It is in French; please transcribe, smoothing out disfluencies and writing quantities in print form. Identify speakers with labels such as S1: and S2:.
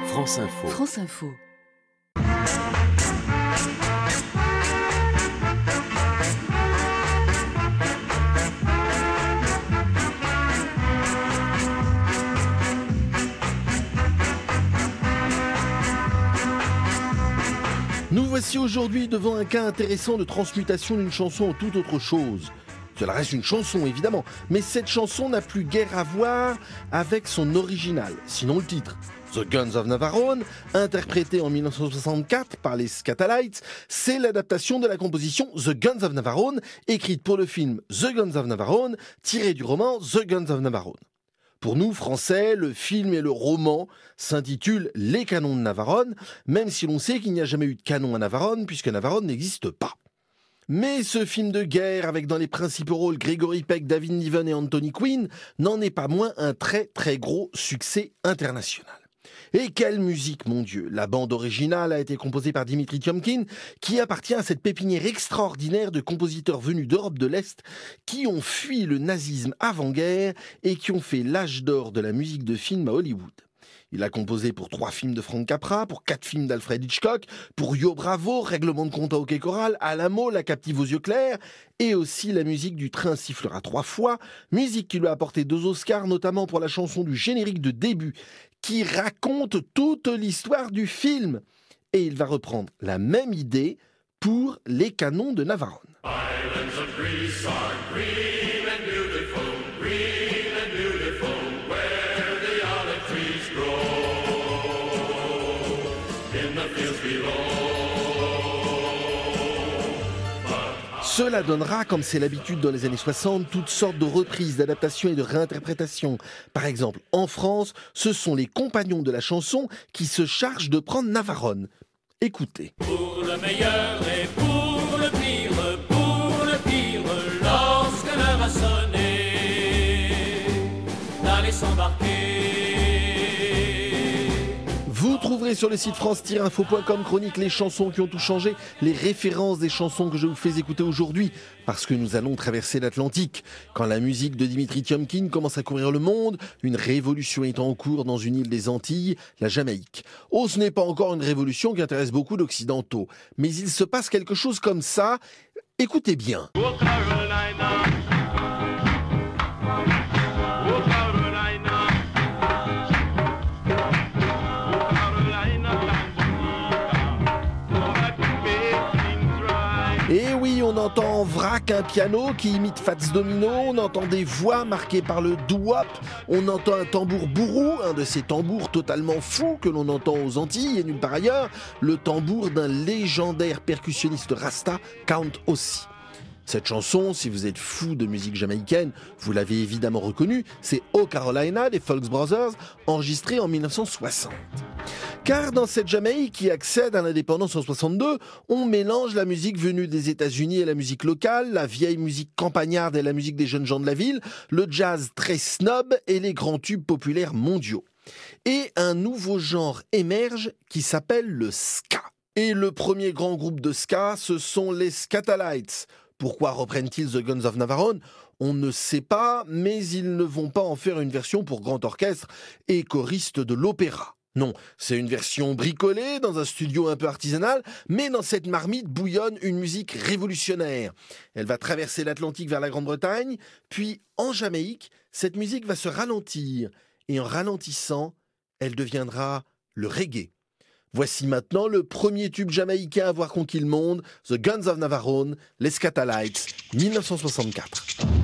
S1: France Info.
S2: France Info.
S3: Nous voici aujourd'hui devant un cas intéressant de transmutation d'une chanson en toute autre chose. Cela reste une chanson évidemment, mais cette chanson n'a plus guère à voir avec son original, sinon le titre. The Guns of Navarone, interprété en 1964 par les Skatalites, c'est l'adaptation de la composition The Guns of Navarone, écrite pour le film The Guns of Navarone, tiré du roman The Guns of Navarone. Pour nous, Français, le film et le roman s'intitulent Les Canons de Navarone, même si l'on sait qu'il n'y a jamais eu de canon à Navarone, puisque Navarone n'existe pas. Mais ce film de guerre, avec dans les principaux rôles Gregory Peck, David Niven et Anthony Quinn, n'en est pas moins un très très gros succès international. Et quelle musique, mon Dieu! La bande originale a été composée par Dimitri Tiomkin, qui appartient à cette pépinière extraordinaire de compositeurs venus d'Europe de l'Est, qui ont fui le nazisme avant-guerre et qui ont fait l'âge d'or de la musique de film à Hollywood. Il a composé pour 3 films de Frank Capra, pour 4 films d'Alfred Hitchcock, pour Yo Bravo, Règlement de compte à Hockey Choral, Alamo, La captive aux yeux clairs, et aussi la musique du Train sifflera 3 fois, musique qui lui a apporté 2 Oscars, notamment pour la chanson du générique de début, qui raconte toute l'histoire du film. Et il va reprendre la même idée pour Les Canons de Navarone.
S4: Islands of Greece are green and beautiful, green and beautiful, where the olive trees grow, in the fields below.
S3: Cela donnera, comme c'est l'habitude dans les années 60, toutes sortes de reprises, d'adaptations et de réinterprétations. Par exemple, en France, ce sont les compagnons de la chanson qui se chargent de prendre Navarone. Écoutez.
S4: Pour le meilleur et pour le pire, lorsque l'heure a sonné, d'aller s'embarquer.
S3: Vous trouverez sur le site france-info.com chronique les chansons qui ont tout changé, les références des chansons que je vous fais écouter aujourd'hui, parce que nous allons traverser l'Atlantique. Quand la musique de Dimitri Tiomkin commence à courir le monde, une révolution est en cours dans une île des Antilles, la Jamaïque. Oh, ce n'est pas encore une révolution qui intéresse beaucoup d'Occidentaux, mais il se passe quelque chose comme ça. Écoutez bien.
S4: Oh Carolina, oh Carolina, oh Carolina, that can make things right.
S3: Et oui, on entend en vrac un piano qui imite Fats Domino, on entend des voix marquées par le doo-wop, on entend un tambour bourrou, un de ces tambours totalement fous que l'on entend aux Antilles et nulle part ailleurs, le tambour d'un légendaire percussionniste rasta, Count Ossie. Cette chanson, si vous êtes fou de musique jamaïcaine, vous l'avez évidemment reconnue, c'est Oh Carolina des Folks Brothers, enregistré en 1960. Car dans cette Jamaïque qui accède à l'indépendance en 62, on mélange la musique venue des États-Unis et la musique locale, la vieille musique campagnarde et la musique des jeunes gens de la ville, le jazz très snob et les grands tubes populaires mondiaux. Et un nouveau genre émerge qui s'appelle le ska. Et le premier grand groupe de ska, ce sont les Skatalites. Pourquoi reprennent-ils The Guns of Navarone ? On ne sait pas, mais ils ne vont pas en faire une version pour grand orchestre et choriste de l'opéra. Non, c'est une version bricolée dans un studio un peu artisanal, mais dans cette marmite bouillonne une musique révolutionnaire. Elle va traverser l'Atlantique vers la Grande-Bretagne, puis en Jamaïque, cette musique va se ralentir, et en ralentissant, elle deviendra le reggae. Voici maintenant le premier tube jamaïcain à avoir conquis le monde, The Guns of Navarone, les Skatalites, 1964.